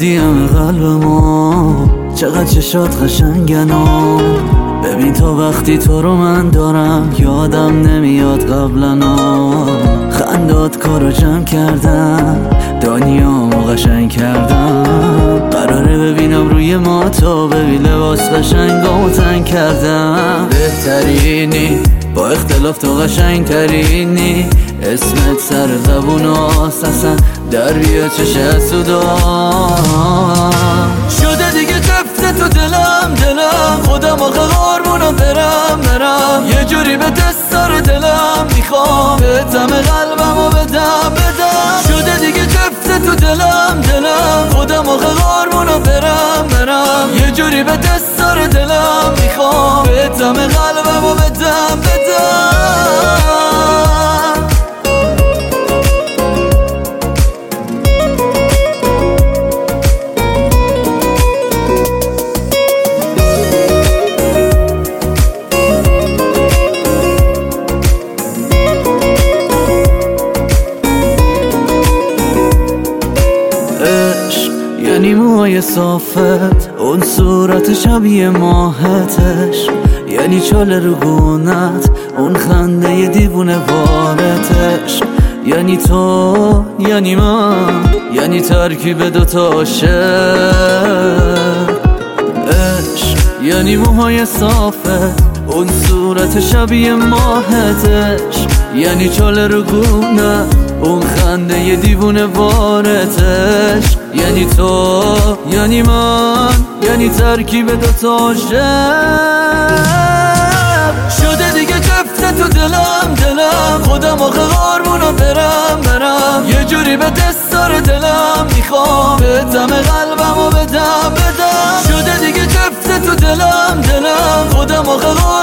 شدیم قلبمو، چقدر چشات قشنگن و ببین تا وقتی تو رو من دارم یادم نمیاد قبلنا. خندات کارو جمع کردم، دنیامو قشنگ کردم. قراره ببینم روی ما تو، ببین لباس قشنگامو تنگ کردم. بهترینی با اختلاف تو قشنگ ترینی، اسمت سر زبون اصلا در بیا چش حسودا. شده دیگه جفت تو دلم خودم آخه قربونم برم یه جوری به دستار دلم میخوام بهتم قلبمو بدم. شده دیگه جفت تو دلم خودم آخه قربونم برم یه جوری به دستار دلم میخوام بهتم قلبمو بدم. یعنی موهای صافت، اون صورت شبیه ماهتش، یعنی چاله رو گونت، اون خنده ی دیوونه وارتش. یعنی تو، یعنی من، یعنی ترکیب دوتا عاشق. یعنی موهای صافت، اون صورت شبیه ماهتش، یعنی چاله رو گونت، اون خنده ی دیوونه وارتش. یعنی تو، یعنی من، یعنی ترکیب دوتا عاشق. شده دیگه جفت تو دلم خودم آخه قربونم برم یه جوری به دستار دلم میخوام بهتم قلبمو بدم. شده دیگه جفت تو دلم خودم آخه